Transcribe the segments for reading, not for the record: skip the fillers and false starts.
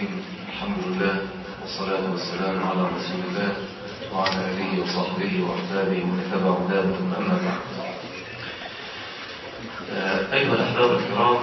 الرحيم. الحمد لله والصلاة والسلام على رسول الله وعلى آله وصحبه وأحبابه ومن تبع هداه ثم أما بعد. أيها الأحباب الكرام،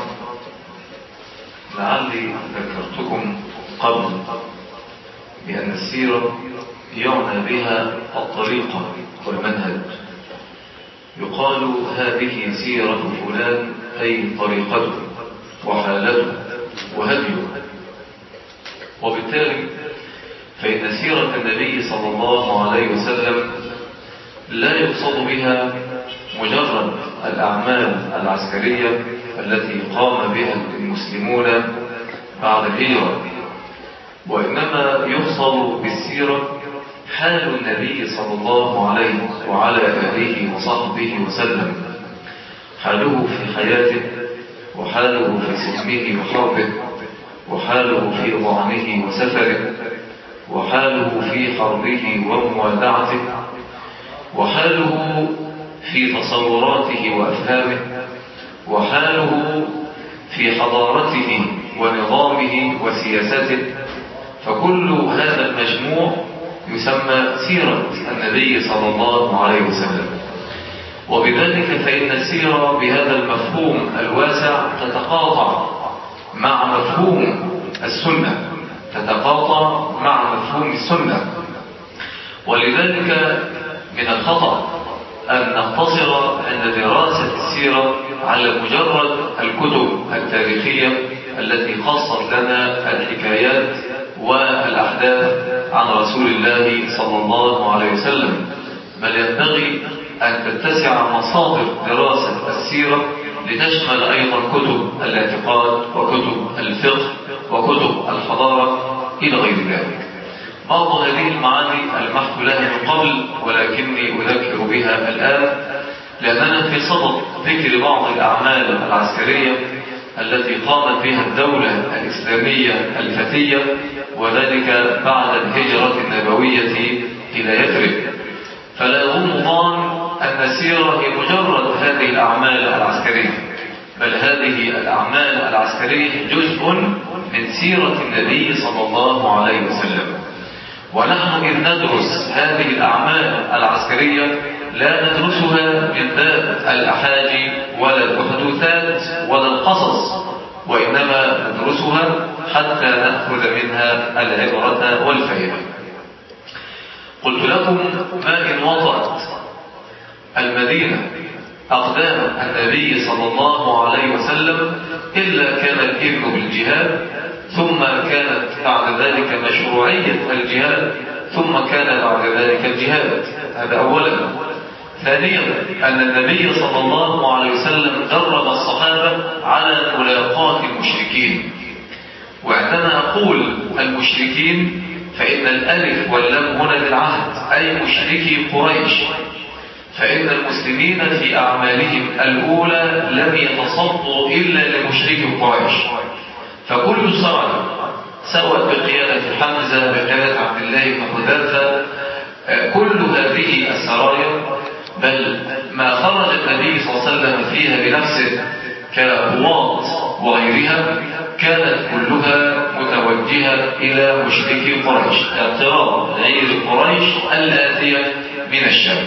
لعلي ذكرتكم قبل بأن السيرة يعنى بها الطريقة والمنهج. يقال هذه سيرة فلان، أي طريقته وحالته وهديه. وبالتالي فإن سيرة النبي صلى الله عليه وسلم لا يقصد بها مجرد الأعمال العسكرية التي قام بها المسلمون بعد الهجرة، وإنما يقصد بالسيرة حال النبي صلى الله عليه وعلى آله وصحبه وسلم، حاله في حياته وحاله في سلمه وحربه وحاله في ظعنه وسفره وحاله في حربه وموادعته وحاله في تصوراته وأفهامه وحاله في حضارته ونظامه وسياسته. فكل هذا المجموع يسمى سيرة النبي صلى الله عليه وسلم. وبذلك فإن السيرة بهذا المفهوم الواسع تتقاطع مع مفهوم السنة، تتقاطع مع مفهوم السنة. ولذلك من الخطأ أن نقتصر عند دراسة السيرة على مجرد الكتب التاريخية التي خصت لنا الحكايات والأحداث عن رسول الله صلى الله عليه وسلم، بل ينبغي أن تتسع مصادر دراسة السيرة لتشمل أيضا كتب الاعتقاد وكتب الفقه وكتب الحضارة إلى غير ذلك. بعض هذه المعاني ألمحت لها من قبل، ولكني أذكر بها الآن لأننا في صدد ذكر بعض الأعمال العسكرية التي قامت بها الدولة الإسلامية الفتية، وذلك بعد الهجرة النبوية إلى يثرب. فلا يظن ظان أن السيرة هي مجرد هذه الأعمال العسكرية، بل هذه الأعمال العسكرية جزء من سيرة النبي صلى الله عليه وسلم. ونحن إذ ندرس هذه الأعمال العسكرية لا ندرسها من باب الأحاجي ولا الحدوثات ولا القصص، وإنما ندرسها حتى نأخذ منها العبرة والفائدة. قلت لكم ما إن وطأت المدينة أقدام النبي صلى الله عليه وسلم إلا كان الإذن بالجهاد، ثم كانت بعد ذلك مشروعية الجهاد، ثم كان بعد ذلك الجهاد. هذا أولا. ثانيا أن النبي صلى الله عليه وسلم درب الصحابة على ملاقاة المشركين. وعندما أقول المشركين فإن الألف واللام هنا للعهد، أي مشركي قريش، فإن المسلمين في أعمالهم الأولى لم يتصدوا إلا لمشركي قريش. فكل سرايا سواء بقيادة حمزة بقيادة عبد الله بن حذافة، كل هذه السرايا بل ما خرج النبي صلى الله عليه وسلم فيها بنفسه كقوات وغيرها كانت كلها متوجهة إلى مشركي قريش، اقتراب غير قريش الآتية من الشام.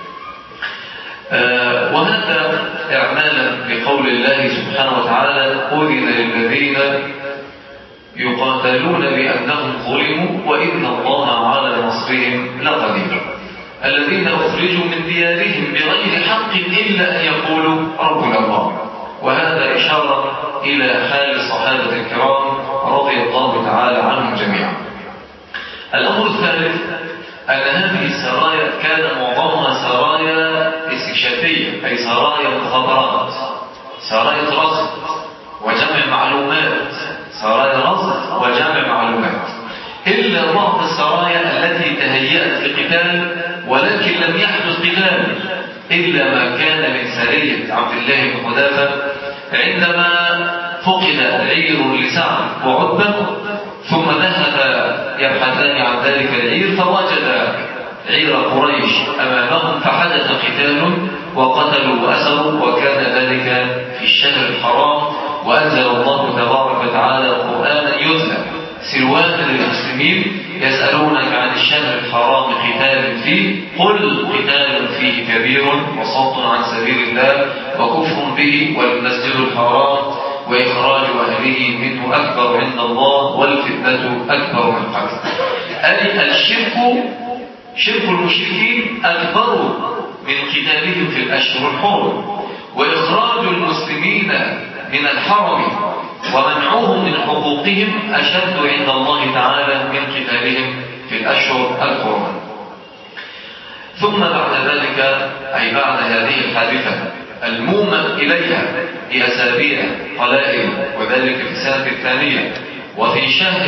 وهذا إعمالا بقول الله سبحانه وتعالى: أذن للذين يقاتلون بأنهم ظلموا وإن الله على نصرهم لقدير. الذين أخرجوا من ديارهم بغير حق إلا أن يقولوا ربنا الله. وهذا إشارة إلى حال الصحابة الكرام رضي الله تعالى عنهم جميعا. الأمر الثالث أن هذه السرايا كان معظمها سرايا استكشافية، أي سرايا مخابرات، سرايا رصد وجمع معلومات، سرايا رصد وجمع معلومات، إلا بعض السرايا التي تهيأت لقتال ولكن لم يحدث قتال، إلا ما كان من سرية عبد الله بن حذافة عندما فقد العير لسعد وعتبة، ثم ذهب يبحثان عن ذلك العير فوجد عير قريش أمامهم، فحدث قتال وقتلوا وأسروا، وكان ذلك في الشهر الحرام. وأنزل الله تبارك وتعالى قرآنا يتلى سلوان للمسلمين يسألونك عن الشهر الحرام قتال فيه قل قتال فيه كبير وصد عن سبيل الله وكفر به والمسجد الحرام وإخراج أهله منه أكبر عند الله والفتنة أكبر من القتل. أي الشرك شرك المشركين أكبر من قتالهم في الأشهر الحرم، وإخراج المسلمين من الحرم ومنعوهم من حقوقهم أشد عند الله تعالى من قتالهم في الأشهر الحرم. ثم بعد ذلك أي بعد هذه الحادثة المومى إليها بأسابيع قلائل، وذلك في السنة الثانية وفي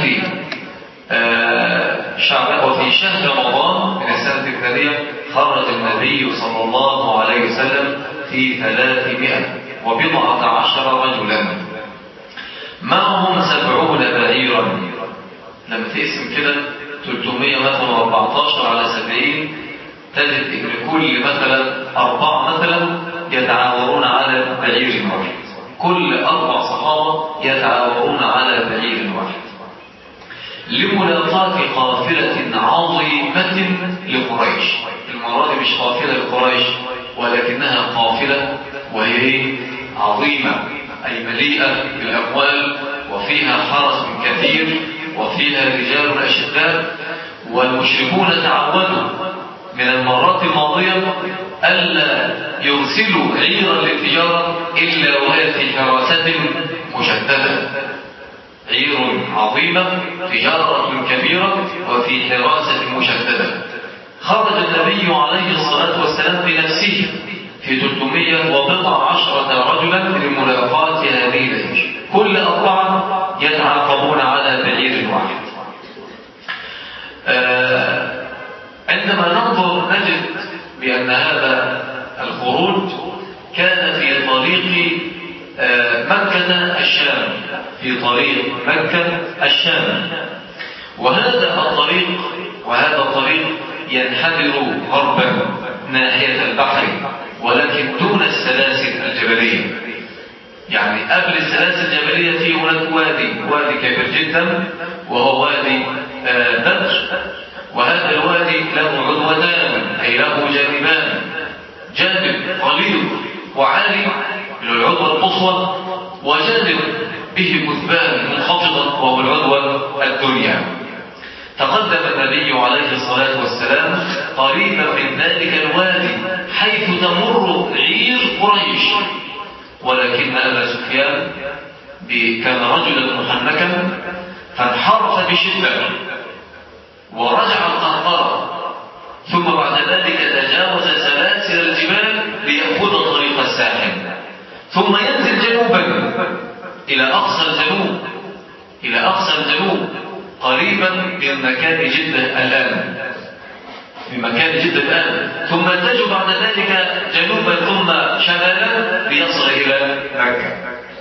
شهر رمضان من السنة الثانية خرج النبي صلى الله عليه وسلم في 319 رجلا معهم 70 بعيرا. لما تقسم كده 314 على 70 تجد ان كل مثلا 4 مثلا يتعاورون على بعير واحد، كل 4 صحابة يتعاورون على بعير واحد لملاقاة قافلة عظيمة لقريش. المرة دي مش قافلة لقريش ولكنها قافلة وهي عظيمة، أي مليئة بالأموال وفيها حرس كثير وفيها رجال أشداء. والمشركون تعودوا من المرات الماضية ألا يرسلوا عيرا للتجارة إلا وهي في حراسة مشددة، عير عظيمة تجارة كبيرة وفي حراسة مشددة. خرج النبي عليه الصلاة والسلام بنفسه في 319 رجلا لملاقاة هذه العير، كل 4 يتعاقبون على بعير واحد. عندما ننظر نجد بأن هذا الخروج كان في طريق مكة الشام، في طريق مكة الشام، وهذا الطريق ينحدر غربا ناحية البحر ولكن دون السلاسل الجبلية. يعني قبل السلاسل الجبلية في هناك وادي كبير جدا وهو وادي بدر، وهذا الوادي له عدوتان أي له جانبان، جانب غليظ وعالي للعدوى القصوى وجانب به كثبان منخفضة وهو العدوى الدنيا. تقدم النبي عليه الصلاة والسلام قريبا من ذلك الوادي حيث تمر عير قريش، ولكن أبا سفيان كان رجلا محنكا فانحرف بشدة ورجع القهقرة، ثم بعد ذلك تجاوز سلاسل الجبال ليأخذ طريق الساحل، ثم ينزل جنوبا إلى أقصى الجنوب قريبا من مكان جدة الآن، ثم يتجه بعد ذلك جنوبا ثم شمالا ليصل إلى مكة.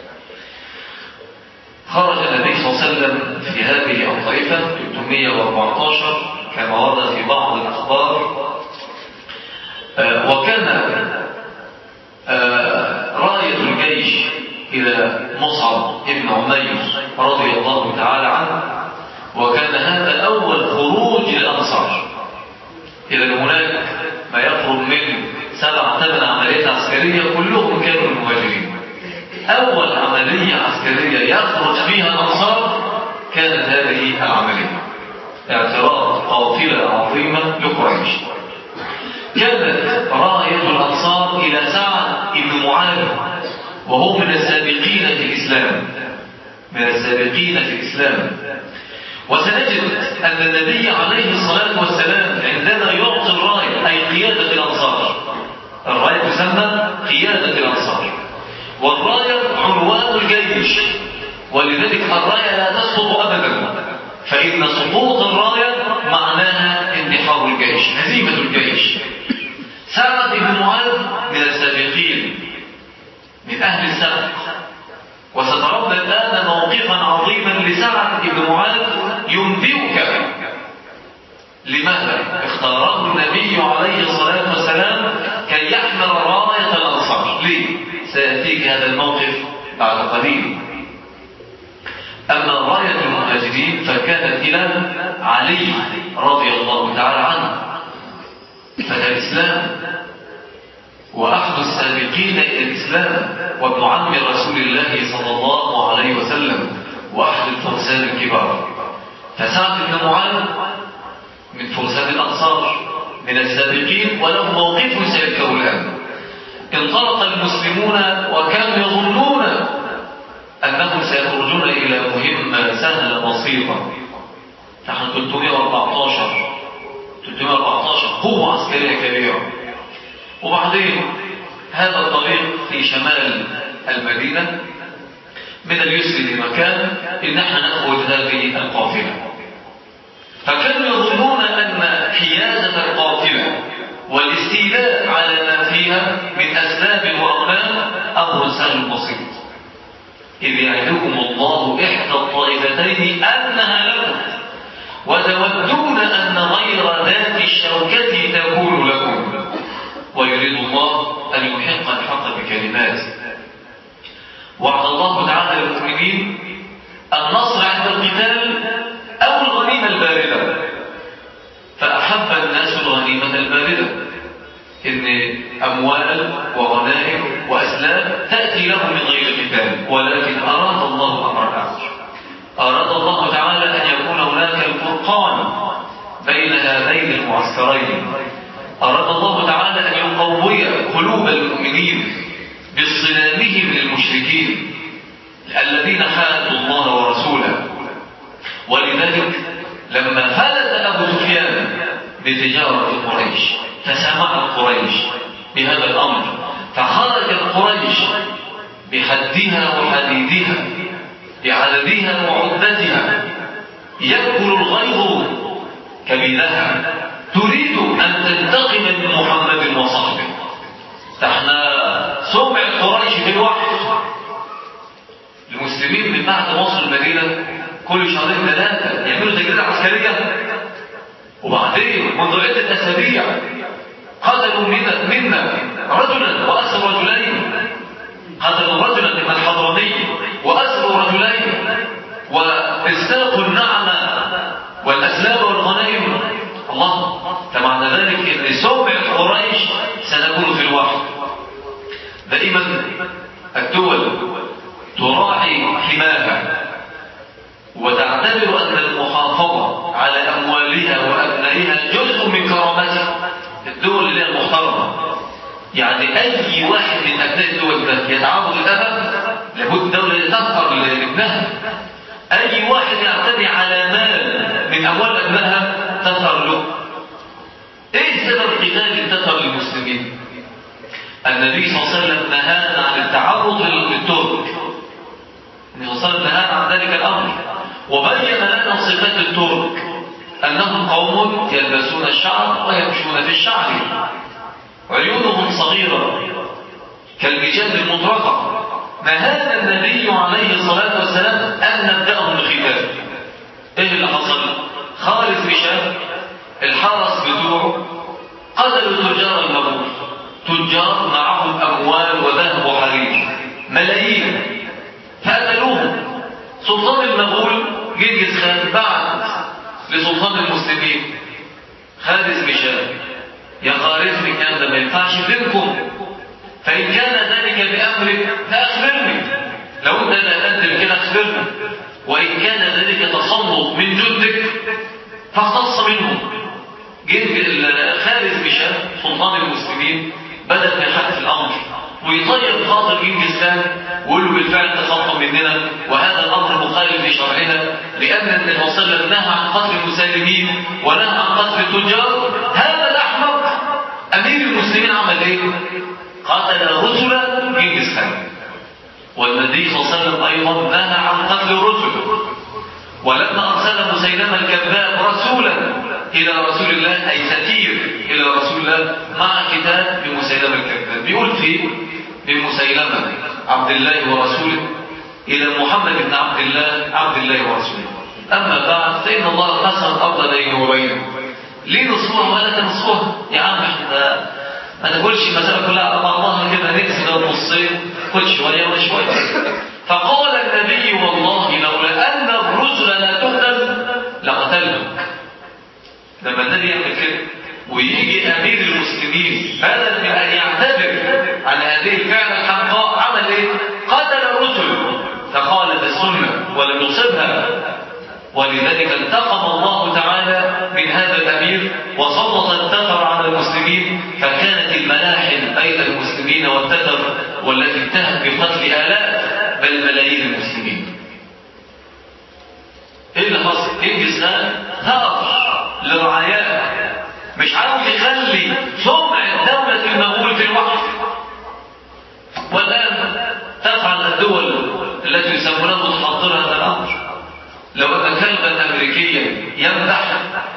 خرج النبي صلى الله عليه وسلم في هذه الطائفة 314 كما ورد في بعض الأخبار، وكان راية الجيش إلى مصعب ابن عمير رضي الله تعالى عنه، وكان هذا أول خروج للأنصار. إذا هناك ما يقرب من 7-8 عمليات عسكرية كلهم كانوا المهاجرين. أول عملية عسكرية يخرج فيها الأنصار كانت هذه العملية، اعتراض قافلة عظيمة لقريش. كانت راية الأنصار إلى سعد بن معاذ وهو من السابقين في الإسلام، وسنجد أن النبي عليه الصلاة والسلام عندما يعطي الراية أي قيادة الأنصار، الراية تسمى قيادة الأنصار، والراية عنوان الجيش، ولذلك الراية لا تسقط أبدا، فإن سقوط الراية معناها اندحار الجيش، هزيمة الجيش. سعد بن معاذ من السابقين من أهل السبق، وسترون الآن موقفا عظيما لسعد بن معاذ ينبئك لماذا اختاره النبي عليه الصلاة والسلام كي يحمل راية الأنصار. ليه؟ سيأتيك هذا الموقف بعد قليل. أما راية المهاجرين فكان علي رضي الله تعالى عنه، فده إسلام، وأحد السابقين إلى الإسلام، وابن عم رسول الله صلى الله عليه وسلم، وأحد الفرسان الكبار. فسعد بن معاذ من فرسان الأنصار من السابقين، وله موقف سيذكر الآن. انطلق المسلمون وكانوا يظنون أنهم سيخرجون إلى مهمة سهلة بسيطة. نحن 314 قوة عسكرية كبيرة. وبعدين هذا الطريق في شمال المدينة، من اليسر لمكان إن احنا نأخذ هذه القافلة. فكانوا يظنون أن حيازة القافلة والاستيلاء على ما فيها من أسباب وأقلام أمر سهل بسيط، إذ يعدكم الله إحدى الطائفتين أنها لكم وتودون أن غير ذات الشوكة تكون لكم ويريد الله أن يحق الحق بكلماته. وعد الله تعالى للمؤمنين النصر عند القتال أو الغنيمة الباردة، فأحب الناس الغنيمة الباردة، إن أموال وغنائم وأسلام تأتي لهم من غير قتال. ولكن أراد الله أمر آخر، أراد الله تعالى أن يكون هناك الفرقان بين هذين المعسكرين. أراد الله تعالى أن يقوي قلوب المؤمنين باصطدامهم للمشركين الذين حادوا الله ورسوله. ولذلك لما فلت أبو سفيان بتجارة قريش فسمعت قريش بهذا الأمر، فخرجت قريش بحدها وحديدها بعددها وعدتها يأكل الغيظ كبدها، تريد أن تنتقم من محمد وصحبه. احنا سمع قريش في الوحي. المسلمين من بعد وصل المدينة كل شهرين 3 يعملوا تجربة عسكرية، وبعدين منذ عدة أسابيع قتلوا منا رجلا وأسروا رجلين، قتلوا رجلا من الحضرمي وأسروا رجلين، واستاقوا النعمة والأسلام والغنائم. الله، فمعنى ذلك أن سمع قريش سنكون في الوحي. دائما الدول تراعي حماها وتعتبر أن المحافظة على أموالها وأبنائها جزء من كرامتها. الدول اللي هي المحترمة، يعني أي واحد من أبناء الدول ده يتعرض للأذى لابد الدولة تظهر لابنها. أي واحد يعتدي على مال من أموال أبنائها تظهر له. إيه سبب قتال انتشر للمسلمين؟ النبي صلى الله عليه وسلم نهانا عن التعرض للترك. النبي صلى الله عليه وسلم نهانا عن ذلك الأمر، وبين لنا صفات الترك أنهم قوم يلبسون الشعر ويمشون في الشعر، عيونهم صغيرة كالمجال المطرقة. نهانا النبي عليه الصلاة والسلام أن نبدأهم بختان. إيه اللي حصل؟ خالد بن شاب الحرس بتوعه قتلوا تجار المغول، تجار معهم أموال وذهب وحرير ملايين، فقتلوهم. سلطان المغول جنكيز خان بعت لسلطان المسلمين خالد بن شاب يا خالد الكلام ده ما ينفعش بينكم، فإن كان ذلك بأمرك فأخبرني، لو أنت لا تقدم كده أخبرني، وإن كان ذلك تسلط من جندك فاختص منهم. خالد بن شاب سلطان المسلمين بدأ في حدث الأمر ويطير خاطر جنكيز خان ويقول له بالفعل تخطى مننا، وهذا الأمر مخالف لشرعنا، لأن النبي صلى الله عليه وسلم نهى عن قتل المسالمين ونهى عن قتل التجار. هذا الأحمق أمير المسلمين عمل إيه؟ قتل رسل جنكيز خان. والنبي صلى الله عليه وسلم أيضا نهى عن قتل الرسل. ولما أرسل مسيلمة الكذاب رسولا إلى رسول الله، أي سفير إلى رسول الله مع كتاب بمسيلمة الكذاب، بيقول فيه بمسيلمة عبد الله ورسوله إلى محمد بن عبد الله ورسوله. أما بعد فإن الله قسم الأرض بينه وبينه، ليه نصفوها ولا تنصفوها؟ يا عم احنا ما نقولش المسألة كلها على بعضها كده نقسم النصين كل شوية وشوية. فقال النبي والله لولا أن الرسل لا تقتل لقتلتك لما النبي يعمل كده ويجي امير المسلمين بدل من ان يعتذر عن هذه الفعل الحمقاء عمل ايه؟ قتل الرسل فخالف السنه ولم يصبها. ولذلك انتقم الله تعالى من هذا الامير وسلط التتر على المسلمين، فكانت الملاحم بين المسلمين والتتر والتي انتهت بقتل الاف بل ملايين المسلمين. ايه اللي حصل؟ انجز ثأر لرعاياه، مش عاوز يخلي سمعة دولة المغول في الوقت. والآن تفعل الدول التي يسمونها متحضرة هذا الأمر. لو أن كلبا أمريكيا يمدح،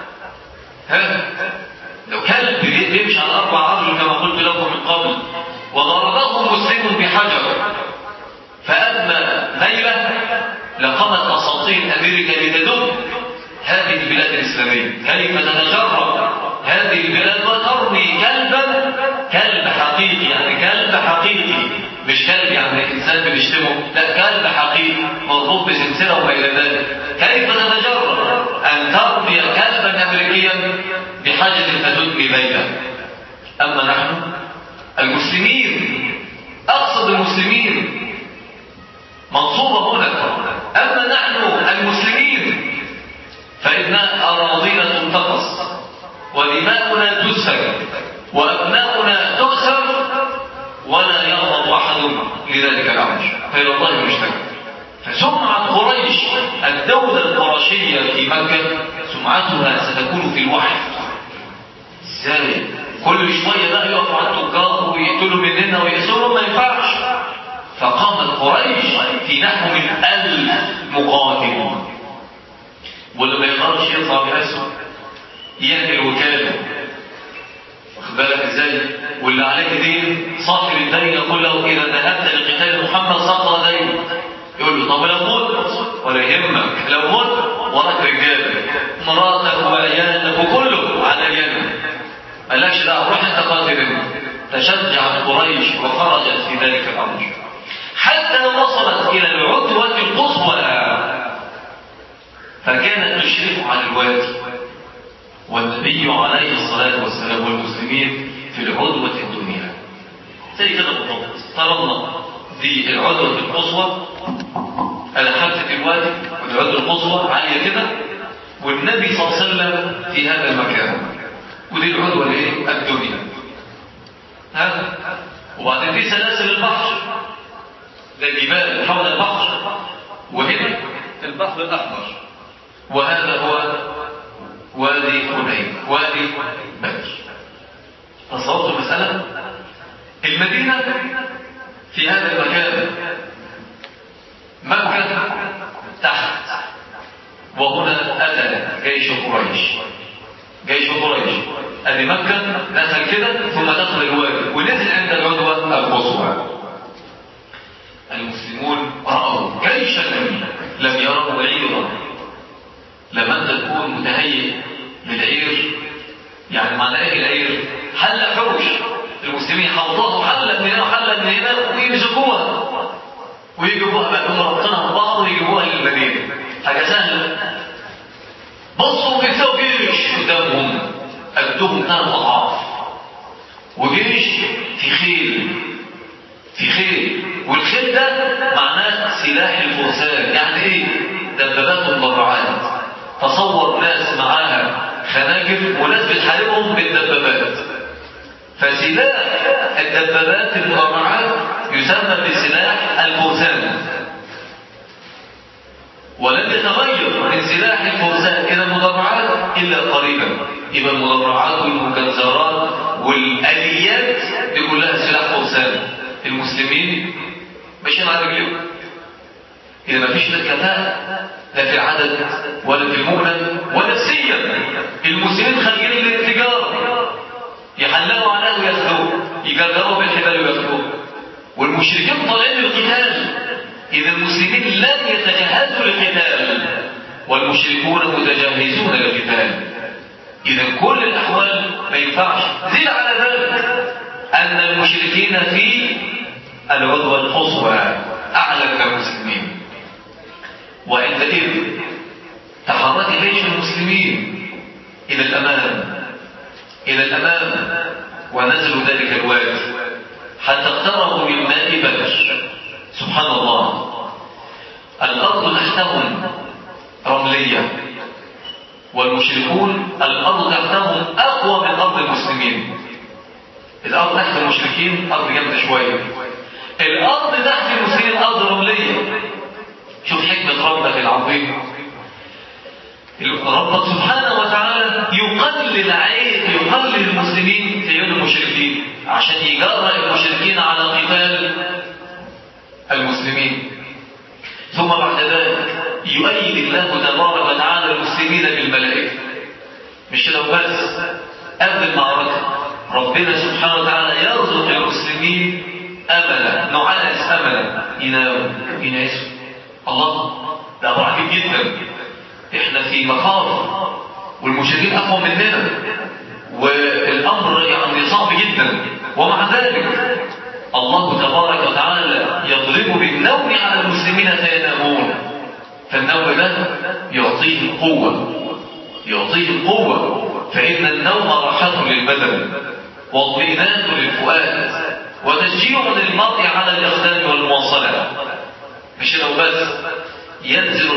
لو كلب يمشي على 4 أرجل كما قلت لكم من قبل وضربه مسلم بحجر فأدمى ميلة، لقامت أساطين أمريكا لتدب هذه البلاد الإسلامية. كيف تتجرأ هذه البلاد وترمي كلبا، كلب حقيقي، يعني كلب حقيقي، مش كلب يعني إنسان بنشتمه، لا كلب حقيقي مربوط بسلسلة وما إلى ذلك. كيف تتجرأ أن ترمي كلبا أمريكيا بحجر فتدمي ميلة؟ أما نحن المسلمين، أقصد المسلمين منصوبة هنا، أما نحن المسلمين فإن أراضينا تنتقص ودماؤنا تسفك وأبناؤنا تؤسر ولا يغضب أحد لذلك الأمر، فإلى الله المشتكى. فسمعة قريش، الدولة القرشية في مكة سمعتها ستكون في الوحي. ازاي؟ كل شوية بقى يقفوا على التجار ويقتلوا مننا ويأسرهم، ما ينفعش. فقامت قريش في نحو من 1000 مقاتل، واللي ما يقدرش يطلع بنفسه يعمل وكاله، واخد بالك ازاي؟ واللي عليك دين صاحب الدين يقول له اذا ذهبت لقتال محمد سقط دين، يقول له طب لو مت ولا يهمك، لو مت وراك رجاله مراتك وعيالك وكله على اليمن، مالكش دعوه، روح انت قاتل. تشجعت قريش وخرجت في ذلك الامر حتى وصلت الى العدوه القصوى، فكانت تشرف على الوادي والنبي عليه الصلاة والسلام والمسلمين في العدوة الدنيا. زي كده بالضبط، طلبنا دي العدوة القصوى على حافة الوادي، والعدوة القصوى عالية كده، والنبي صلى الله عليه وسلم في هذا المكان، ودي العدوة الدنيا. وبعدين في سلاسل البحر، ده الجبال حول البحر، وهنا البحر الأحمر، وهذا هو وادي حنين، وادي بدر. تصورت المسألة؟ المدينة في هذا المكان، مكة تحت، وهنا أتى جيش قريش. جيش قريش أدي مكة دخل كده ثم دخل الوادي ونزل عند العدوة القصوى. المسلمون رأوا جيشا لم يروا عيرا. لما انت تكون متهيئ للعير، يعني معنى ايه العير؟ حلة حوش، المسلمين حوطوها حلة من هنا وحلة من هنا ويمسكوها ويجيبوها بقى مربطينها ببعض ويجيبوها للمدينة، حاجة سهلة. بصوا بيكسبوا جيش قدامهم قدهم 3 أضعاف، وجيش في خيل، في خيل، والخيل ده معناه سلاح الفرسان. يعني ايه؟ دبابات ومدرعات. تصور ناس معاها خناجر وناس بتحاربهم بالدبابات، فسلاح الدبابات المدرعات يسمى بسلاح الفرسان، ولم يتغير من سلاح الفرسان الى المدرعات الا قريبا. يبقى المدرعات والمجزرات والاليات دي كلها سلاح فرسان. المسلمين ماشيين على رجلهم، إذا ما فيش كفاءة لا في العدد ولا في المؤنة ونفسيا. المسلمين خارجين للتجارة، يحلقوا عليه وياخذوه، يجرجروا بالحبال وياخذوه، والمشركين طالعين للقتال. إذا المسلمين لن يتجهزوا للقتال والمشركون متجهزون للقتال. إذا كل الأحوال ما ينفعش. زيد على ذلك أن المشركين في العدوى القصوى أعلى من المسلمين، وعندئذ تحرك جيش المسلمين إلى الأمام إلى الأمام، ونزلوا ذلك الوادي حتى اقتربوا من ماء بدر. سبحان الله، الأرض تحتهم رملية، والمشركون الأرض تحتهم أقوى من أرض المسلمين. الأرض تحت المشركين أرض جامدة شوية، الأرض تحت المسلمين أرض رملية. شوف حكمة ربك العظيم. ربك سبحانه وتعالى يقلل المسلمين في يد المشركين عشان يجرأ المشركين على قتال المسلمين. ثم بعد ذلك يؤيد الله تبارك وتعالى المسلمين بالملائكة. مش كده وبس، قبل المعركة ربنا سبحانه وتعالى يرزق المسلمين أملا، نعاس أملا ينعسوا. الله، ده أمر عجيب جدا. احنا في مخاض والمشركين أقوى مننا والأمر يعني صعب جدا، ومع ذلك الله تبارك وتعالى يضرب بالنوم على المسلمين فينامون. فالنوم ده يعطيه قوة، فإن النوم راحة للبدن واطمئنان للفؤاد وتشجيع للمرء على الإخدام والمواصلة. مش لو بس ينزل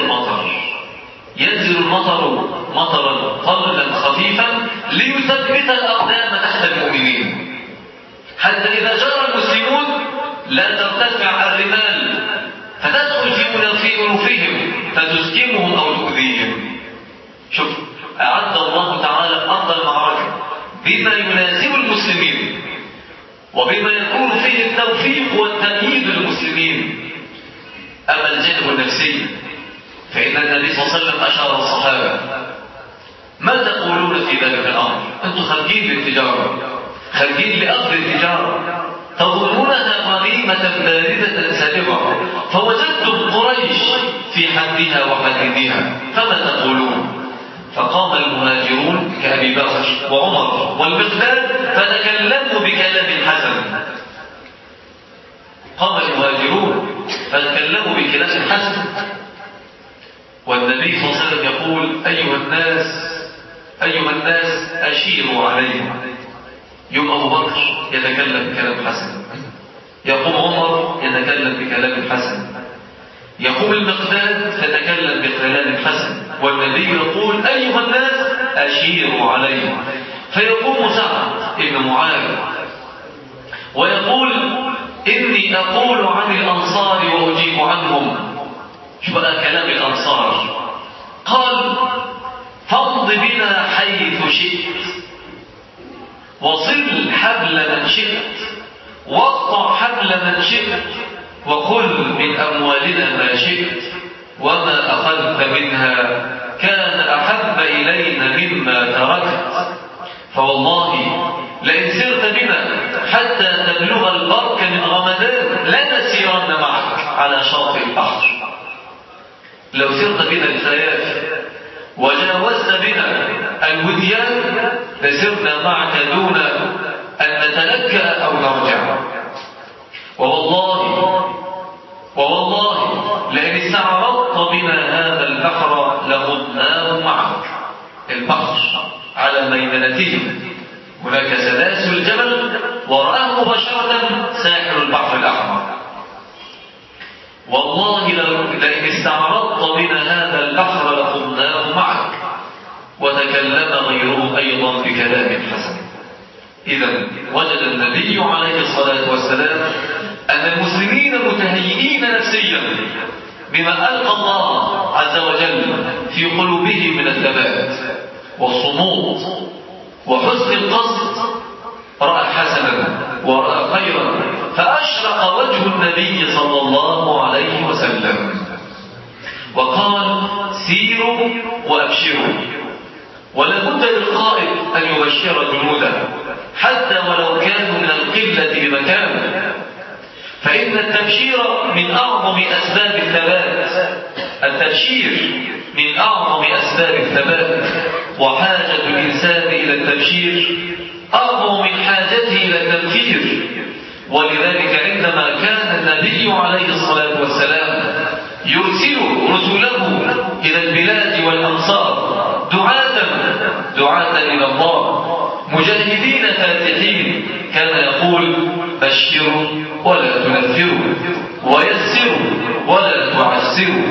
المطر مطرا قليلا خفيفا ليثبت الأقدام تحت المؤمنين، حتى إذا جرى المسلمون لا ترتفع الرمال فتدخل في أنوفهم فتسكمهم أو تؤذيهم. شوف، أعد الله تعالى أرض المعركة بما يناسب المسلمين وبما يكون فيه التوفيق والتأييد للمسلمين. أما الجانب النفسي فإن النبي صلى الله عليه وسلم أشار الصحابة: ما تقولون في ذلك الأمر؟ أنتم خارجين للتجارة، خارجين لأخذ التجارة، تظنونها غنيمة باردة سابقة، فوجدتم قريش في حدها وحديدها، فما تقولون؟ فقام المهاجرون كأبي بكر وعمر والمقداد فتكلموا بكلام حسن. قام المهاجرون فتكلموا بكلام حسن، والنبي صلى الله عليه وسلم يقول: أيها الناس أشيروا عليهم. يوم أبو بكر يتكلم بكلام حسن، يقوم عمر يتكلم بكلام حسن، يقوم المقداد يتكلم بكلام حسن، والنبي يقول: أيها الناس أشيروا عليهم. فيقوم سعد بن معاذ ويقول: إني أقول عن الأنصار وأجيب عنهم. شو بقى كلام الأنصار؟ قال: فامض بنا حيث شئت، وصل حبل من شئت، واقطع حبل من شئت، وخذ من أموالنا ما شئت، وما أخذت منها كان أحب إلينا مما تركت، فوالله لئن سرت بنا حتى تبلغ البرك من غمدان لنسيرن معك على شاطئ البحر. لو سرت بنا الفيافي وجاوزت بنا الوديان لسرنا معك دون أن نتلكأ أو نرجع. ووالله لئن استعرضت بنا هذا البحر لخضناه معك. البحر على ميمنته هناك سلاسل الجبل، ورآه مباشرة ساحل البحر الأحمر. والله لئن استعرضت بنا هذا البحر لخضناه معك. وتكلم غيره أيضا بكلام حسن. إذا وجد النبي عليه الصلاة والسلام أن المسلمين متهيئين نفسيا بما ألقى الله عز وجل في قلوبهم من الثبات والصمود وحسن القصد. رأى حسنا ورأى خيرا، فأشرق وجه النبي صلى الله عليه وسلم وقال: سيروا وأبشروا. ولابد للقائد أن يبشر جنوده حتى ولو كانوا من القلة بمكان، فإن التبشير من أعظم أسباب الثبات. التبشير من أعظم أسباب الثبات، وحاجة الإنسان إلى التبشير أعظم من حاجته إلى التنفير. ولذلك عندما كان النبي عليه الصلاة والسلام يرسل رسله إلى البلاد والأمصار دعاة مجاهدين فاتحين، كان يقول بشروا ولا تنفروا ويسروا ولا تعسروا.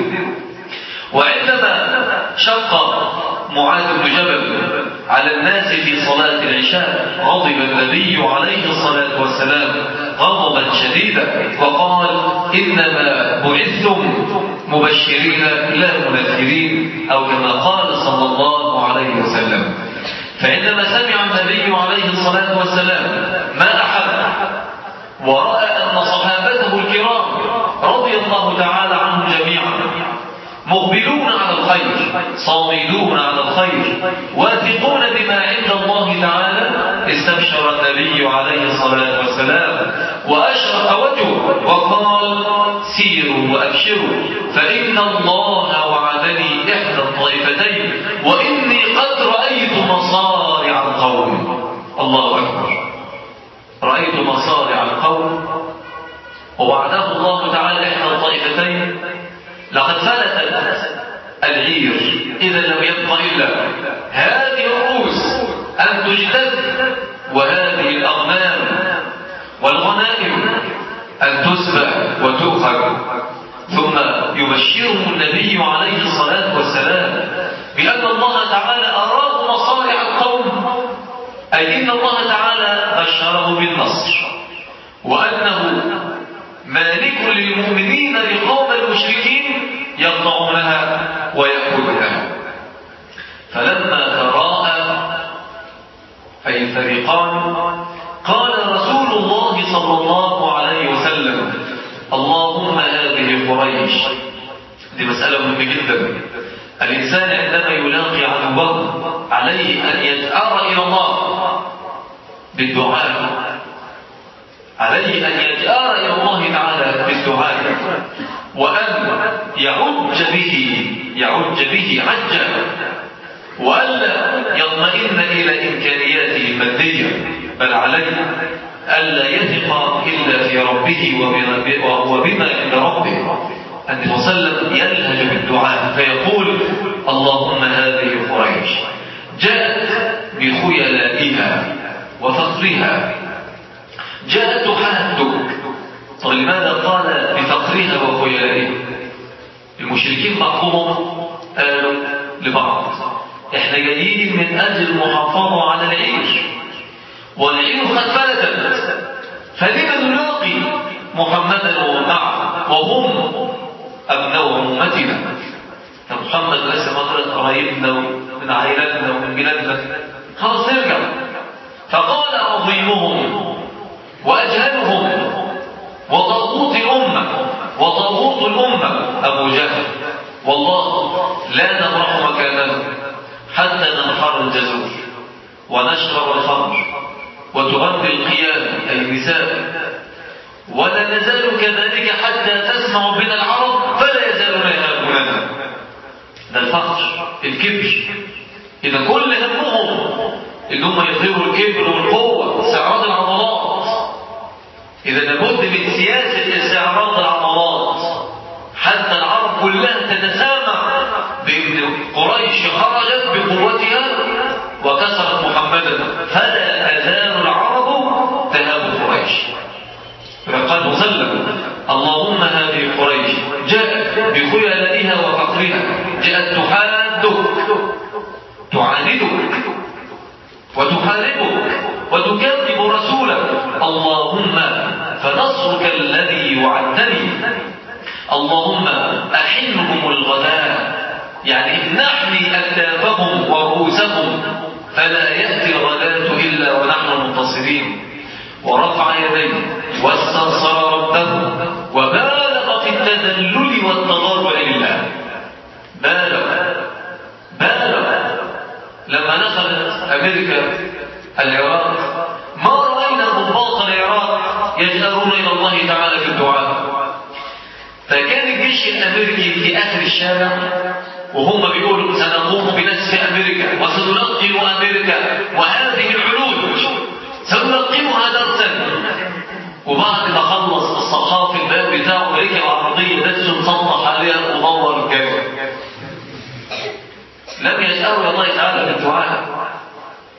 وعندما شق معاذ بن جبل على الناس في صلاة العشاء غضب النبي عليه الصلاة والسلام غضبا شديدا وقال إنما بعثتم مبشرين لا منفرين، أو كما قال صلى الله عليه وسلم. فعندما سمع النبي عليه الصلاة والسلام ما أحب ورأى أن صحابته الكرام رضي الله تعالى عنهم جميعا مقبلون على الخير، صامدون على الخير، واثقون بما عند الله تعالى، استبشر النبي عليه الصلاة والسلام وأشرق وجهه وقال سيروا وأبشروا فإن الله وعدني إحدى الطائفتين وإني قد رأيت مصارع القوم. الله أكبر. رأيت مصارع القوم ووعده الله تعالى إحدى الطائفتين. لقد فلتت العير إذا لم يبق إلا هذه الرؤوس أن تجتث وهذه الأغنام والغنائم أن تسبع وتؤخذ. ثم يبشرهم النبي عليه الصلاة والسلام بأن الله تعالى أراه مصارع القوم، أي إن الله تعالى بشره بالنصر وأنه مالك للمؤمنين لقوم المشركين يقطعونها ويأكلونها. فلما تراءى أي الفريقان قال رسول الله صلى الله عليه وسلم اللهم هذه قريش. دي مسألة مهمة جدا. الإنسان عندما يلاقي عدوه عليه أن يتأرى إلى الله بالدعاء، عليه أن يجأر إلى الله تعالى بالدعاء، وأن يعج به عجا، وألا يطمئن إلى إمكانياته المادية، بل عليه ألا يثق إلا في ربه وبما عند ربه. النبي صلى الله عليه وسلم يلهج بالدعاء فيقول اللهم هذه قريش جاءت بخيلائها وفخرها، جاءت تحدك. طب لماذا قال بفقرها وخيلائها؟ المشركين بعضهم قالوا لبعض احنا جايين من اجل المحافظه على العيش، والعيش قد فلتت، فلما نلاقي محمدا ومعه وهم ابناء امتنا؟ محمد ليس مجرد قرايبنا ومن عائلتنا ومن بلادنا، خلاص نرجع. فقال عظيمهم وأجهلهم وطاغوت الأمة أبو جهل والله لا نبرح مكاننا حتى ننحر الجزور ونشرب الخمر وتغني القيام أي النساء، ولا نزال كذلك حتى تسمع بنا العرب فلا يزالون يهابوننا. ده الفقر، الكبر. إذا كل همهم إنهم يظهروا الكبر والقوة، استعراض العضلات. إذا لابد من سياسة استعراض العضلات حتى العرب كلها تتسامع بأن قريش خرجت بقوتها وكسرت محمدا، فلا تزال العرب تهاب قريش. فقال مسلم اللهم هذه قريش جاءت بخيلائها وفقرها، جاءت تحادك تعاندك وتحاربك وتكذب رسولك، اللهم فنصرك الذي وعدتني، اللهم أحلهم الغداء، يعني امنحني أكتافهم ورؤوسهم فلا يأتي الغداة إلا ونحن منتصرين. ورفع يديه واستنصر ربه وبالغ في التذلل والتضرع لله. بالغ لما دخلت أمريكا العراق ما رأينا ضباط العراق يجأرون إلى الله تعالى في الدعاء. فكان الجيش الأمريكي في آخر الشارع وهم بيقولوا سنقوم بنسف أمريكا وسنلقم أمريكا وهذه العلوم سنلقمها درسا. وبعد ما خلص الصحافي الباب بتاعه أمريكا العربية دس مصلح عليها وضور الجو، لم يجأروا الله تعالى بالدعاء.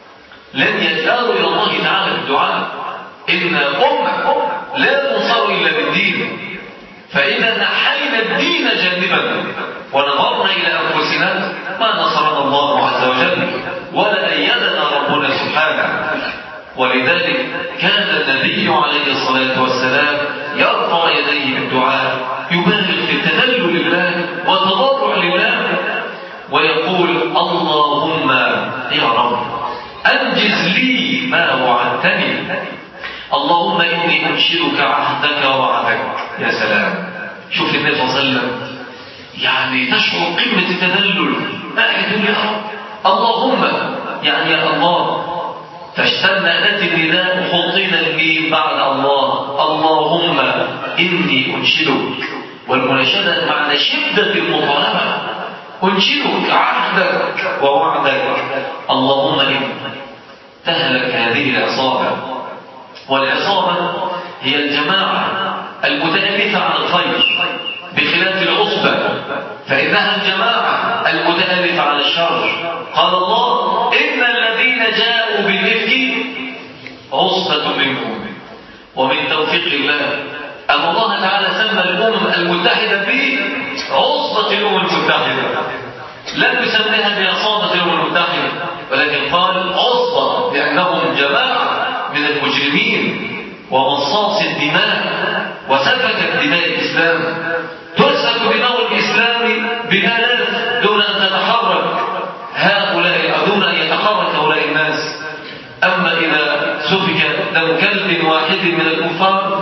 لن يجأروا إلى الله تعالى بالدعاء. إن أمة لا تنصر إلا بالدين، فإذا نحينا الدين جانبا ونظرنا إلى أنفسنا ما نصرنا الله عز وجل ولا أيدنا ربنا سبحانه. ولذلك كان النبي عليه الصلاة والسلام يرفع يديه بالدعاء، يبالغ في التذلل لله والتضرع لله، ويقول اللهم يا رب أنجز لي ما وعدتني، اللهم إني أنشدك عهدك ووعدك. يا سلام، شوف النبي صلى الله عليه وسلم يعني تشعر قمة التذلل، قاعد يقول يا رب اللهم، يعني يا الله، فاشتلنا نأتي النداء وحطينا الميم بعد الله، اللهم إني أنشدك، والمناشدة معنى شدة المطالبة، أنشدك عهدك ووعدك. اللهم إن تهلك هذه العصابة، والعصابة هي الجماعة المتألفة على الخير بخلاف العصبة فإنها الجماعة المتألفة على الشر. قال الله إن الذين جاءوا بالإفك عصبة منكم. ومن توفيق الله أن الله تعالى سمى الأمم المتحدة بعصبة الأمم المتحدة، لم يسميها بعصابة الأمم المتحدة، ولكن قال عصبة لأنهم جماعة من المجرمين ومصاص الدماء وسفك دماء الإسلام. تسفك دماء الإسلام بآلاف دون أن تتحرك هؤلاء، دون أن يتحرك هؤلاء الناس. أما إذا سفك دم كلب واحد من الكفار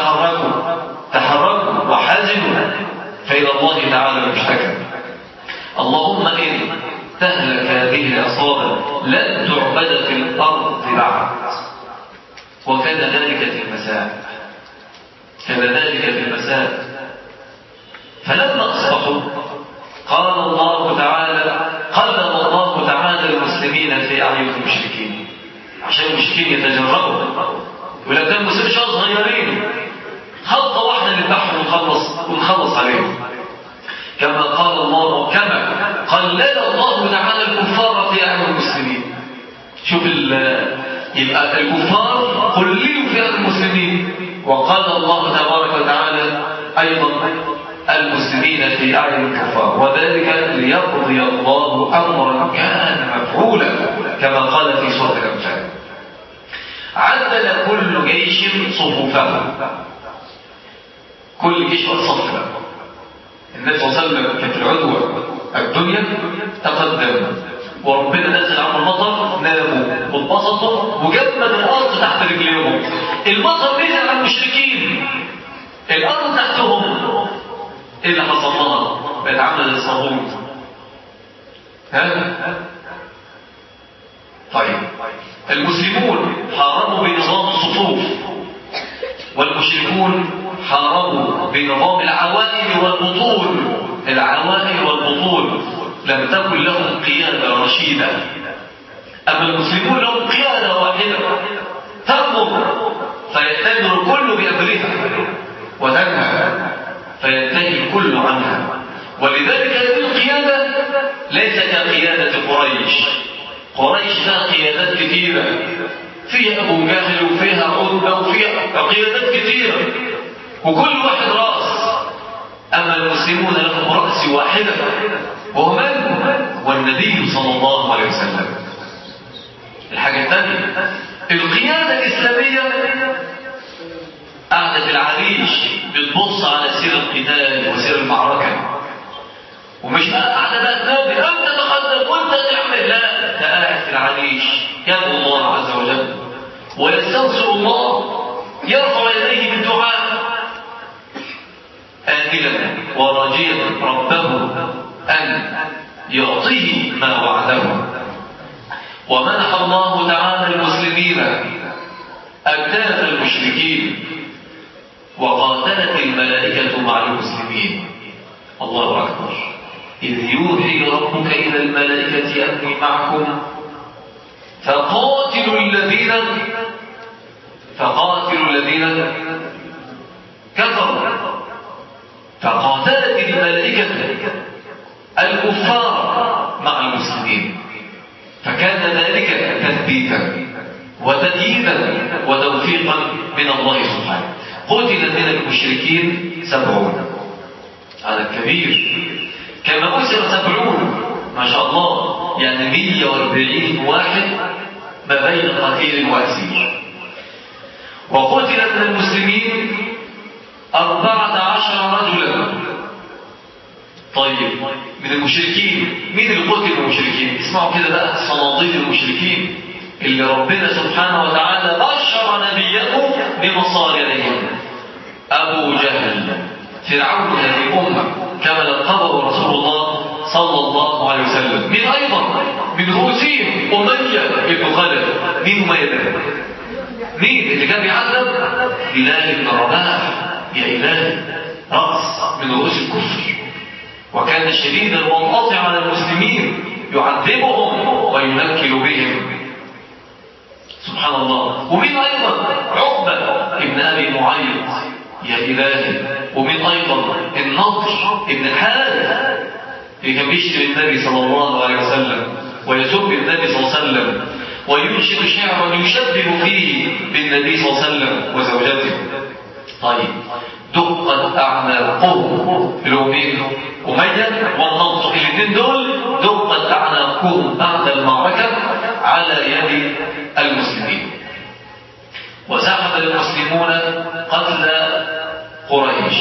تحركوا وحزنوا، فإلى الله تعالى المشتكى. اللهم إن تهلك هذه العصابة لن تعبد في الأرض بعد. وكان ذلك في المساء، فلما أصبحوا قال الله تعالى قلب الله تعالى المسلمين في أعين المشركين، عشان المشركين يتجرؤوا، ولو كان المسلمين صغيرين خلطة واحدة للبحر ونخلص عليهم. كما قال الله كما قلل الله تعالى الكفار في أعين المسلمين. شوف يبقى الكفار قللوا في أعين المسلمين، وقال الله تبارك وتعالى أيضا المسلمين في أعين الكفار، وذلك ليقضي الله أمرا كان مفعولا كما قال في سورة الأنفال. عدل كل جيش صفوفه، كل جيش والصف له. النبي صلى الله عليه وسلم كانت العدوى الدنيا تقدم، وربنا نزل عن المطر، ناموا واتبسطوا وجمد الارض تحت رجليهم. المطر نزل على المشركين، الارض تحتهم ايه اللي حصل لها؟ بقت عامله زي الصابون. طيب المسلمون حاربوا بنظام الصفوف، والمشركون حاربوا بنظام العوائل والبطول. العوائل والبطول لم تكن لهم قيادة رشيدة، أما المسلمون لهم قيادة واحدة تأمر فيأتمر الكل بأمرها، وتنهى فينتهي الكل عنها. ولذلك هذه القيادة ليس كقيادة قريش لها قيادات كثيرة، فيها أبو جهل وفيها عتبة وفيها قيادات كثيرة وكل واحد رأس. أما المسلمون لهم رأس واحدة، وهو من؟ والنبي صلى الله عليه وسلم. الحاجة الثانية القيادة الإسلامية قاعدة في العريش بتبص على سير القتال وسير المعركة، ومش قاعدة بقى تنبي أنت تقدم وأنت تعمل، لا، ده قاعد في العريش يدعو الله عز وجل ويستنصر الله، يرفع يديه بالدعاء آملا وراجيا ربه أن يعطيه ما وعده. ومنح الله تعالى المسلمين أكتاف المشركين، وقاتلت الملائكة مع المسلمين. الله أكبر. إذ يوحي ربك إلى الملائكة أني معكم فقاتلوا الذين كفروا. فقاتلت الملائكة الكفار مع المسلمين. فكان ذلك تثبيتا وتأييدا وتوفيقا من الله سبحانه. قتل من المشركين 70، هذا كبير. كما أسر 70 ما شاء الله، يعني 140 واحد ما بين قتيل وأسير. وقتل من المسلمين 14 رجلا. طيب من المشركين مين اللي قتل من المشركين؟ اسمعوا كده بقى صناديد المشركين اللي ربنا سبحانه وتعالى بشر نبيه بمصارعهم. أبو جهل فرعون هذه الأمة كما لقبه رسول الله صلى الله عليه وسلم. من أيضا من رؤوسهم أمية بن خلف. مين أمية ده؟ مين اللي كان بيعذب؟ بلال بن رباح. يا إلهي، رأس من رؤوس الكفر، وكان شديدا والقاطع على المسلمين، يعذبهم وينكل بهم. سبحان الله. ومن أيضا عقبة ابن أبي معيط. يا إلهي. ومن أيضا النضر ابن الحارث اللي كان بيشتم النبي صلى الله عليه وسلم ويسب النبي صلى الله عليه وسلم وينشد شعرا يشبه فيه بالنبي صلى الله عليه وسلم وزوجته. طيب دقت أعناقهم اللي هو مين؟ أمية والنضر. الاثنين دول دقت أعناقهم بعد المعركة على يد المسلمين. وسحب المسلمون قتل قريش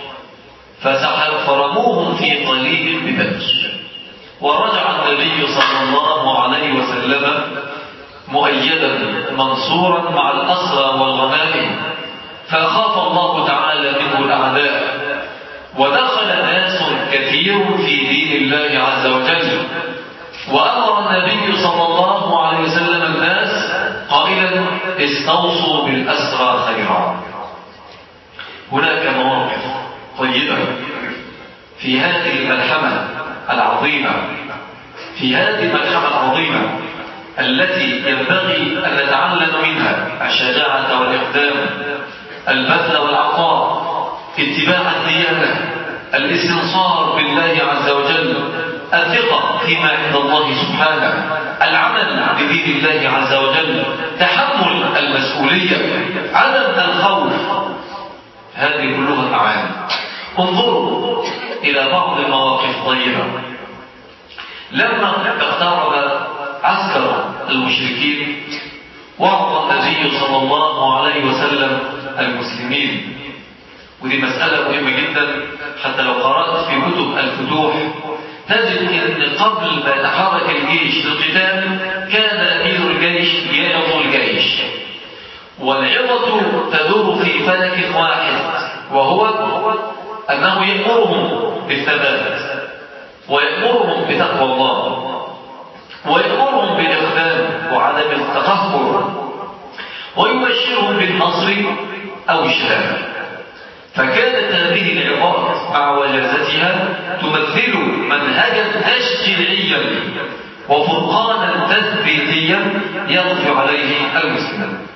فرموهم في قليل ببدر. ورجع النبي صلى الله عليه وسلم مؤيدا منصورا مع الأسرى والغنائم، فخاف الله تعالى منه الأعداء. ودخل ناس كثير في دين الله عز وجل، وأمر النبي صلى الله عليه وسلم الناس قائلا استوصوا بالأسرى خيرا. هناك مواقف طيبة في هذه الملحمة العظيمة، في هذه الملحمة العظيمة التي ينبغي أن نتعلم منها الشجاعة والإقدام، البذل والعطاء، اتباع الديانة، الاستنصار بالله عز وجل، الثقة فيما عند الله سبحانه، العمل بدين الله عز وجل، تحمل المسؤولية، عدم الخوف. هذه كلها معاني. انظروا إلى بعض المواقف الطيبة. لما اقترب عسكر المشركين وعظ النبي صلى الله عليه وسلم المسلمين، ودي مسألة مهمة جدا. حتى لو قرأت في كتب الفتوح تجد أن قبل ما يتحرك الجيش للقتال كان أمير الجيش يعظ الجيش، والعظة تدور في فلك واحد، وهو أنه يأمرهم بالثبات، ويأمرهم بتقوى الله، ويأمرهم بالإقدام وعدم التقهقر، ويبشرهم بالنصر أو الشهادة. فكانت هذه العظات مع وجازتها تمثل منهجا تشجيعيا وفرقانا تثبيتيا يرجع عليه المسلمون.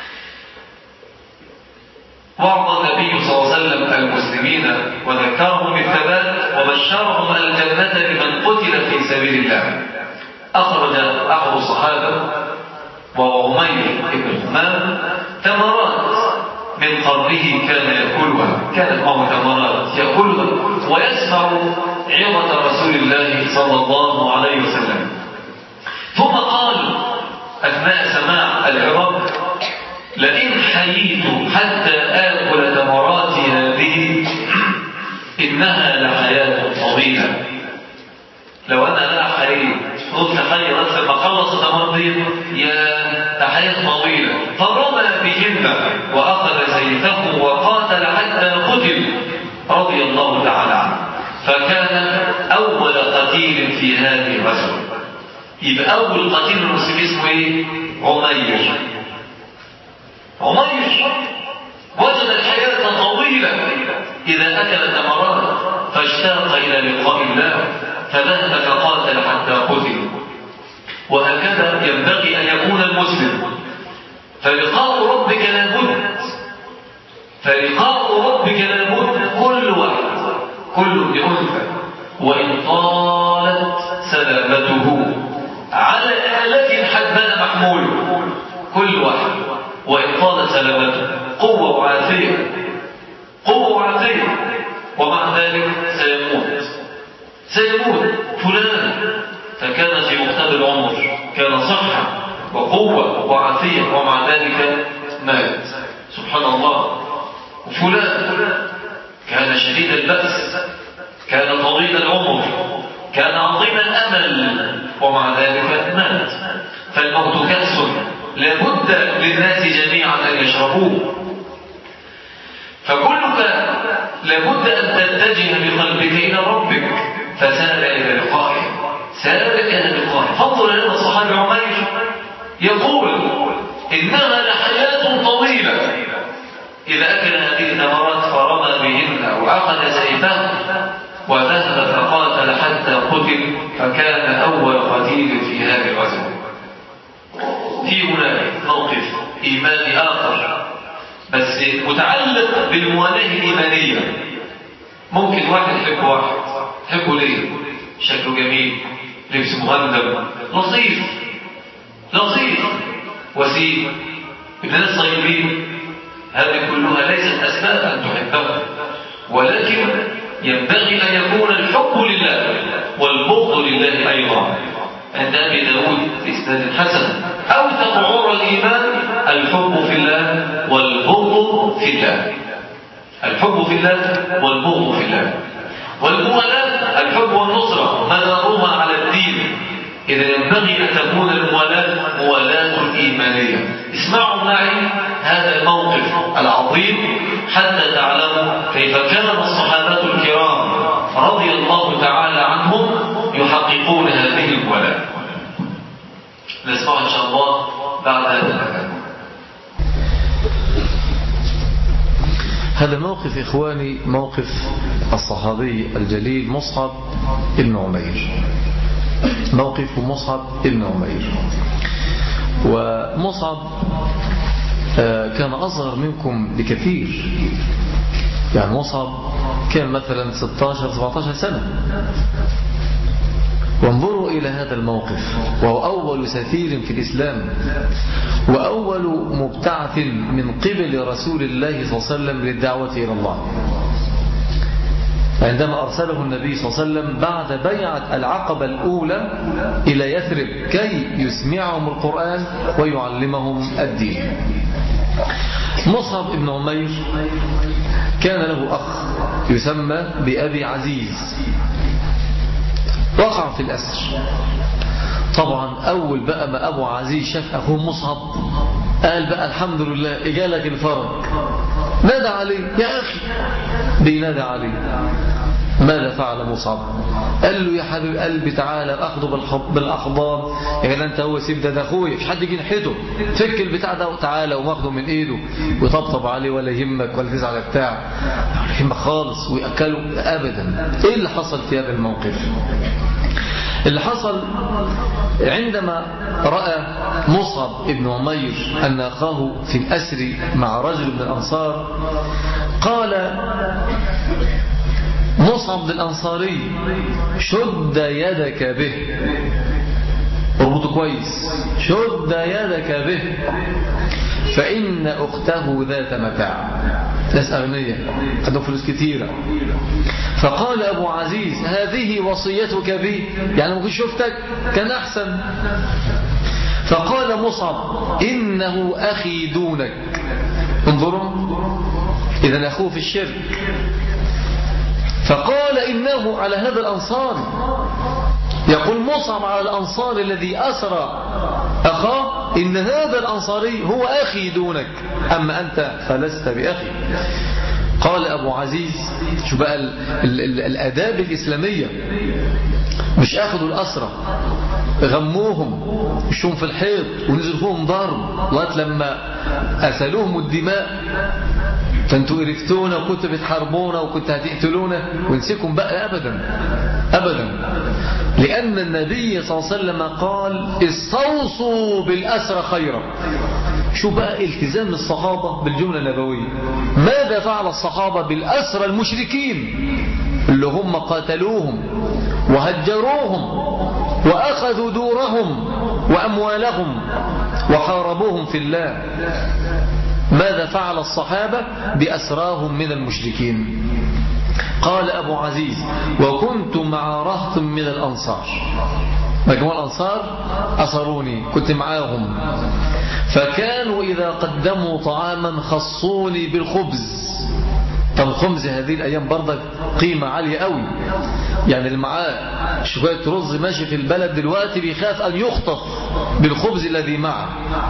وعظ النبي صلى الله عليه وسلم المسلمين وذكرهم بالثبات وبشرهم الجنة لمن قتل في سبيل الله. أخرج أحد الصحابة وهو عمير بن الحمام تمرات من قرنه كان يأكلها، كانت معه تمرات يأكلها ويسمع عظة رسول الله صلى الله عليه وسلم. ثم قال أثناء سماع العظة لئن حييت حتى آكل تمرات هذه إنها لحياة طويلة. لو أنا لا حييت قلت حيرت لما خلص التمرات دي يا حياة طويلة، فرمى بهن وأخذ سيفه وقاتل حتى قتل رضي الله تعالى عنه، فكان أول قتيل في هذه الغزوة. يبقى أول قتيل المسلمين اسمه إيه؟ عمير. عمير وجد الحياة طويلة إذا أكل التمرات فاشتاق إلى لقاء الله فذهب فقاتل حتى قتل. وهكذا ينبغي أن يكون المسلم. فلقاء ربك لابد، فلقاء ربك لابد كل واحد، كل بأنثى وإن طالت سلامته على قوة وعافية، قوة وعافية، ومع ذلك سيموت فلان، فكان في مقتبل العمر، كان صحة وقوة وعافية، ومع ذلك مات. سبحان الله. وفلان كان شديد البأس، كان طويل العمر، كان عظيم الأمل، ومع ذلك مات. فالموت كأس لابد للناس جميعا أن يشربوه، فكلك لابد أن تتجه بقلبك إلى ربك، فسارع إلى لقائه، سارع إلى لقائه. فانظر إلى الصحابي عمير يقول إنها لحياة طويلة، إذا أكل هذه الثمرات فرمى بهن وأخذ سيفه وذهب فقاتل حتى قتل، فكان أول قتيل في هذه الغزوة. في هناك موقف إيماني آخر بس متعلق بالموالاة الإيمانية. ممكن واحد يحب واحد، يحبه ليه؟ شكله جميل، لبس مهندم، لطيف وسيم، ابن ناس طيبين، هذه كلها ليست أسباب أن تحبه، ولكن ينبغي أن يكون الحب لله والبغض لله أيضا. عند أبي داود في إسناد حسن أوثق عور الإيمان الحب في الله والبغض في الله، الحب في الله والبغض في الله. والموالاة الحب والنصرة مدارها على الدين، إذا ينبغي أن تكون الموالاة موالاة إيمانية. اسمعوا معي هذا الموقف العظيم حتى تعلموا كيف كان الصحابة الكرام رضي الله تعالى عنهم يحققون هذه الموالاة. نسمع إن شاء الله بعد هذا. هذا الموقف إخواني موقف الصحابي الجليل مصعب ابن عمير، موقف مصعب ابن عمير. ومصعب كان أصغر منكم بكثير، يعني مصعب كان مثلا 16-17 سنة. وانظروا إلى هذا الموقف، وهو أول سفير في الإسلام وأول مبتعث من قبل رسول الله صلى الله عليه وسلم للدعوة إلى الله، عندما أرسله النبي صلى الله عليه وسلم بعد بيعة العقبة الأولى إلى يثرب كي يسمعهم القرآن ويعلمهم الدين. مصعب بن عمير كان له أخ يسمى بأبي عزيز، وقع في الأسر. طبعا أول بقى ما أبو عزيز شاف أخوه مصعب قال بقى الحمد لله إجالك الفرج، نادى عليه يا أخي، بينادى عليه. ماذا فعل مصعب؟ قال له يا حبيب قلبي تعالى أخذه بالأحضان. يا جدع أنت هو سيب ده أخويا، مش حد يجي نحيته، فك البتاع ده وتعالى وماخده من إيده ويطبطب عليه، ولا يهمك ولا تزعل بتاع، ولا يهمك خالص ويأكله أبدا. إيه اللي حصل في هذا الموقف؟ اللي حصل عندما رأى مصعب ابن عمير أن أخاه في الأسر مع رجل من الأنصار، قال مصعب الأنصاري شد يدك به، اربطه كويس، شد يدك به فإن أخته ذات متاع، ناس أغنية عندهم فلوس كتيرة. فقال أبو عزيز هذه وصيتك بي، يعني ممكن شفتك كان أحسن. فقال مصعب إنه أخي دونك. انظروا إذن أخوه في الشرك. فقال إنه على هذا الأنصار، يقول مصعب على الأنصار الذي أسرى أخاه إن هذا الأنصاري هو أخي دونك، أما أنت فلست بأخي. قال أبو عزيز، شو بقى الأداب الإسلامية، مش أخذوا الأسرى غموهم مشوهم في الحيط ونزل فيهم ضرب لغاية لما أسلوهم الدماء، فانتوا قرفتونا وكنتوا بتحاربونا وكنتوا هتقتلونا ونسيكم بقى. أبدا أبدا، لأن النبي صلى الله عليه وسلم قال استوصوا بالأسرى خيرا. شو بقى التزام الصحابة بالجملة النبوية. ماذا فعل الصحابة بالأسرى المشركين اللي هم قاتلوهم وهجروهم وأخذوا دورهم وأموالهم وحاربوهم في الله؟ ماذا فعل الصحابة بأسراهم من المشركين؟ قال أبو عزيز: وكنت مع رهط من الأنصار، مجموعة الأنصار أسروني، كنت معاهم، فكانوا إذا قدموا طعاما خصوني بالخبز. طب الخبز هذه الأيام برضك قيمة عالية قوي، يعني اللي معاه شوية رز ماشي في البلد دلوقتي بيخاف أن يخطف بالخبز الذي معه.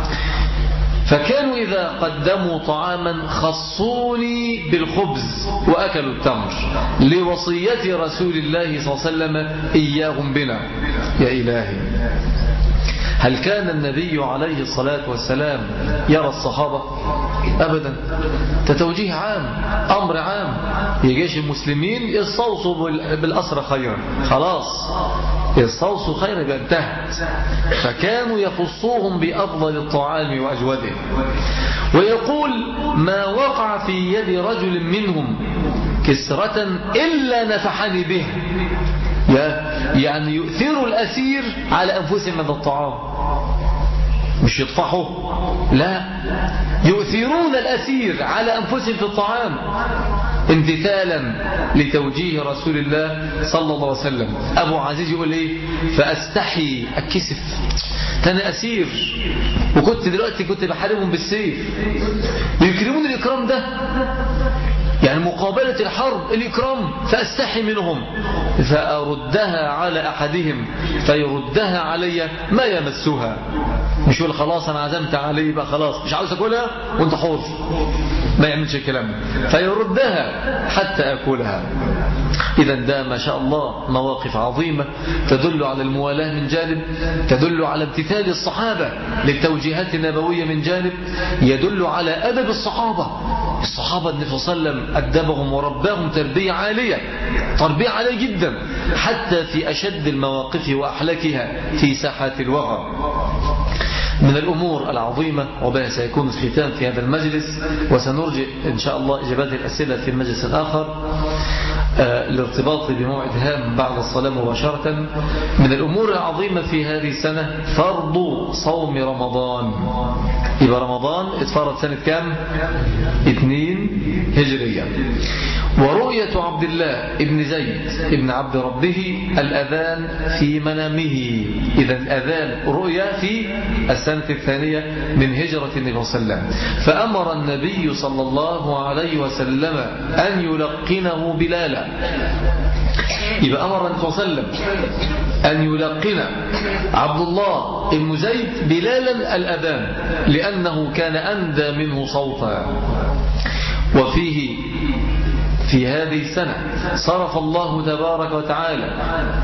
فكانوا إذا قدموا طعاما خصوني بالخبز وأكلوا التمر لوصية رسول الله صلى الله عليه وسلم إياهم بنا. يا إلهي، هل كان النبي عليه الصلاة والسلام يرى الصحابة؟ أبدا. توجيه عام، أمر عام، يجيش المسلمين يستوصوا بالأسرى خيرا، خلاص يستوصوا خيرا يبقى انتهت. فكانوا يخصوهم بأفضل الطعام وأجوده. ويقول: ما وقع في يد رجل منهم كسرة إلا نفحني به. يعني يؤثروا الأسير على أنفسهم من الطعام، مش يطفحوا، لا، يؤثرون الأسير على أنفسهم في الطعام امتثالا لتوجيه رسول الله صلى الله عليه وسلم. أبو عزيز يقول إيه؟ فأستحي، أكسف، أنا أسير وكنت دلوقتي كنت بحاربهم بالسيف، يكرمون الإكرام ده، يعني مقابلة الحرب الإكرام، فأستحي منهم فأردها على أحدهم فيردها علي ما يمسها. مش يقول خلاص أنا عزمت عليه بقى خلاص مش عاوز أكلها وانت حر، ما يعملش الكلام، فيردها حتى أكلها. إذا ده ما شاء الله مواقف عظيمة تدل على الموالاة من جانب، تدل على امتثال الصحابة للتوجيهات النبوية من جانب، يدل على أدب الصحابة. الصحابة النبي صلى الله عليه وسلم أدبهم ورباهم تربية عالية، تربية عالية جدا، حتى في أشد المواقف وأحلكها في ساحات الوغى. من الأمور العظيمة، وبها سيكون الختام في هذا المجلس، وسنرجع إن شاء الله إجابات الأسئلة في المجلس الآخر لارتباط بموعد هام بعد الصلاة مباشرة. من الأمور العظيمة في هذه السنة فرض صوم رمضان. يبقى رمضان اتفرض سنة كام؟ 2 هجرية. ورؤية عبد الله ابن زيد ابن عبد ربه الأذان في منامه. إذا الأذان رؤية في السنة الثانية من هجرة النبي صلى الله عليه وسلم. فأمر النبي صلى الله عليه وسلم أن يلقنه بلالا. يبقى أمر النبي صلى الله عليه وسلم أن يلقن عبد الله ابن زيد بلالا الأذان، لأنه كان أندى منه صوتا. وفيه في هذه السنة صرف الله تبارك وتعالى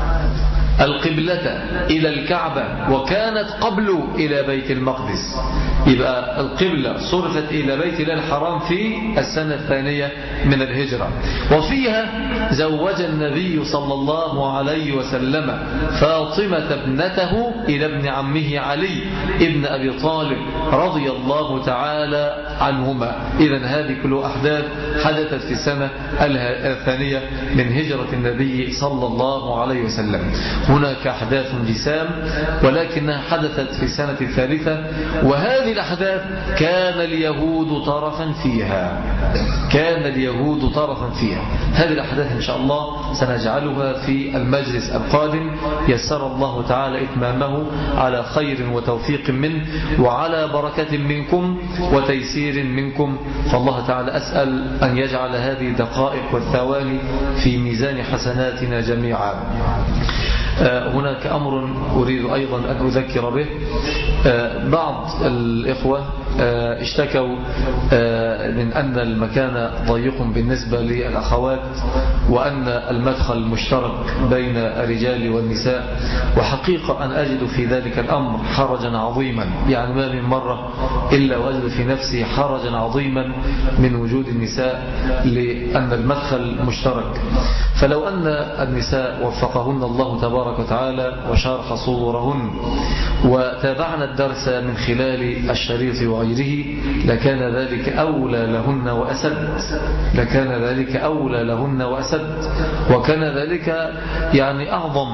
القبلة إلى الكعبة، وكانت قبل إلى بيت المقدس. يبقى القبلة صرفت إلى بيت الله الحرام في السنة الثانية من الهجرة. وفيها زوج النبي صلى الله عليه وسلم فاطمة ابنته إلى ابن عمه علي ابن أبي طالب رضي الله تعالى عنهما. إذن هذه كل أحداث حدثت في السنة الثانية من هجرة النبي صلى الله عليه وسلم. هناك أحداث جسام ولكنها حدثت في السنة الثالثة، وهذه الأحداث كان اليهود طرفا فيها، كان اليهود طرفا فيها. هذه الأحداث إن شاء الله سنجعلها في المجلس القادم، يسر الله تعالى إتمامه على خير وتوفيق منه وعلى بركة منكم وتيسير منكم. فالله تعالى أسأل أن يجعل هذه الدقائق والثواني في ميزان حسناتنا جميعا. هناك أمر أريد أيضا أن أذكر به. بعض الإخوة اشتكوا من أن المكان ضيق بالنسبة للأخوات، وأن المدخل مشترك بين الرجال والنساء، وحقيقة أن أجد في ذلك الأمر حرجا عظيما، يعني ما من مرة إلا وأجد في نفسي حرجا عظيما من وجود النساء لأن المدخل مشترك. فلو أن النساء وفقهن الله تبارك وتعالى وشارح صدورهن وتابعنا الدرس من خلال الشريط وغيره لكان ذلك أولى لهن وأسد، لكان ذلك أولى لهن وأسد، وكان ذلك يعني أعظم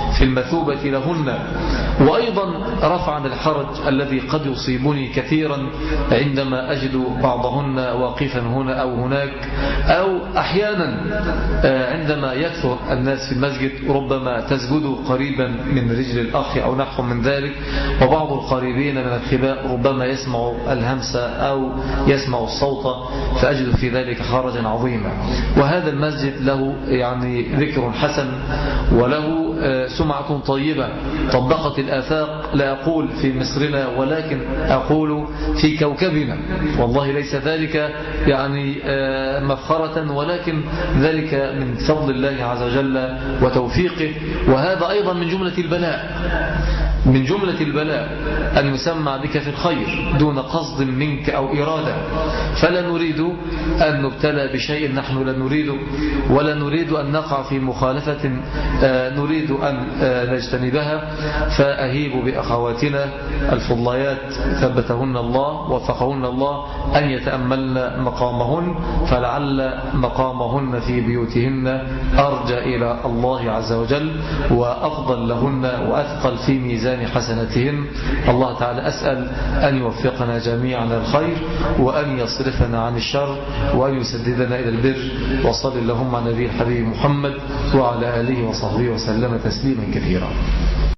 في المثوبة لهن. وأيضا رفع عن الحرج الذي قد يصيبني كثيرا عندما أجد بعضهن واقفا هنا أو هناك، أو أحيانا عندما يكثر الناس في المسجد ربما تسجد قريبا من رجل الأخ أو نحو من ذلك، وبعض القريبين من الخباء ربما يسمع الهمسة أو يسمع الصوت، فأجد في ذلك حرجا عظيما. وهذا المسجد له يعني ذكر حسن وله سمعة طيبة طبقت الآفاق، لا أقول في مصرنا ولكن أقول في كوكبنا، والله ليس ذلك يعني مفخرة، ولكن ذلك من فضل الله عز وجل وتوفيقه. وهذا أيضا من جملة البلاء، من جملة البلاء أن يسمع بك في الخير دون قصد منك أو إرادة، فلا نريد أن نبتلى بشيء نحن لا نريده، ولا نريد أن نقع في مخالفة نريد أن نجتنبها. فأهيب بأخواتنا الفضليات ثبتهن الله ووفقهن الله أن يتأملن مقامهن، فلعل مقامهن في بيوتهن أرجى إلى الله عز وجل وأفضل لهن وأثقل في ميزان حسناتهن. الله تعالى أسأل أن يوفقنا جميعا الخير، وأن يصرفنا عن الشر، وأن يسددنا إلى البر. وصل اللهم على نبي الحبيب محمد وعلى آله وصحبه وسلم تسليما كثيرا.